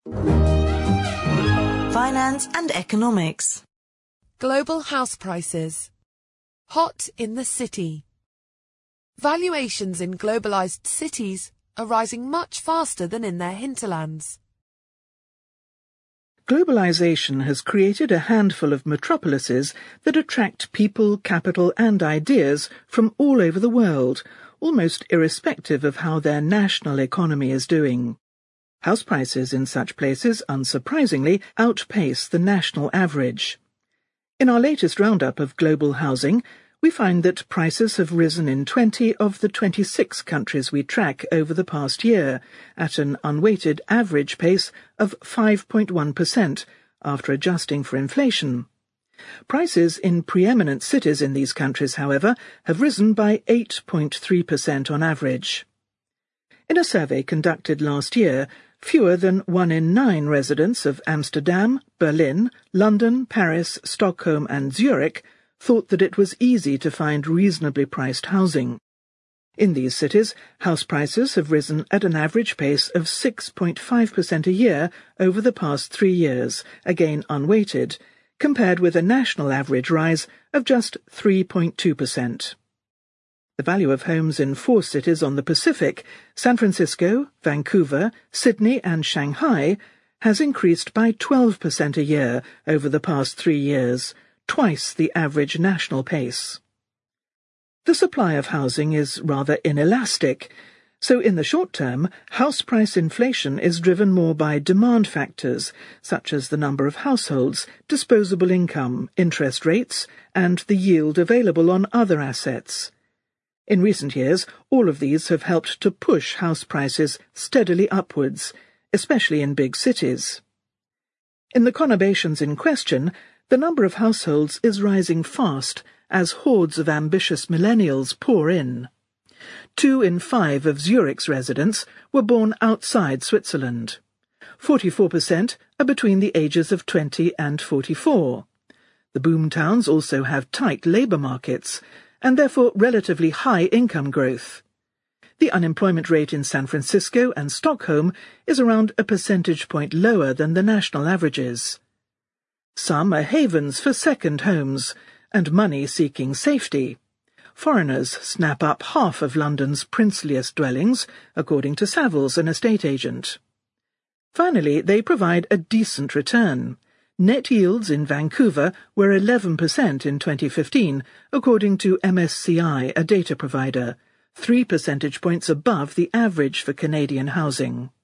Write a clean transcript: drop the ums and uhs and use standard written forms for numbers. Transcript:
Finance and economics. Global house prices. Hot in the city. Valuations in globalized cities are rising much faster than in their hinterlands. Globalization has created a handful of metropolises that attract people, capital and ideas from all over the world, almost irrespective of how their national economy is doing. House prices in such places, unsurprisingly, outpace the national average. In our latest roundup of global housing, we find that prices have risen in 20 of the 26 countries we track over the past year, at an unweighted average pace of 5.1%, after adjusting for inflation. Prices in preeminent cities in these countries, however, have risen by 8.3% on average. In a survey conducted last year, fewer than 1 in 9 residents of Amsterdam, Berlin, London, Paris, Stockholm and Zurich thought that it was easy to find reasonably priced housing. In these cities, house prices have risen at an average pace of 6.5% a year over the past 3 years, again unweighted, compared with a national average rise of just 3.2%. The value of homes in 4 cities on the Pacific, San Francisco, Vancouver, Sydney and Shanghai, has increased by 12% a year over the past 3 years, twice the average national pace. The supply of housing is rather inelastic, so in the short term, house price inflation is driven more by demand factors, such as the number of households, disposable income, interest rates, and the yield available on other assets. In recent years, all of these have helped to push house prices steadily upwards, especially in big cities. In the conurbations in question, the number of households is rising fast as hordes of ambitious millennials pour in. 2 in 5 of Zurich's residents were born outside Switzerland. 44% are between the ages of 20 and 44. The boom towns also have tight labour markets, and therefore relatively high income growth. The unemployment rate in San Francisco and Stockholm is around a percentage point lower than the national averages. Some are havens for second homes, and money-seeking safety. Foreigners snap up half of London's princeliest dwellings, according to Savills, an estate agent. Finally, they provide a decent return. Net yields in Vancouver were 11% in 2015, according to MSCI, a data provider, 3 percentage points above the average for Canadian housing.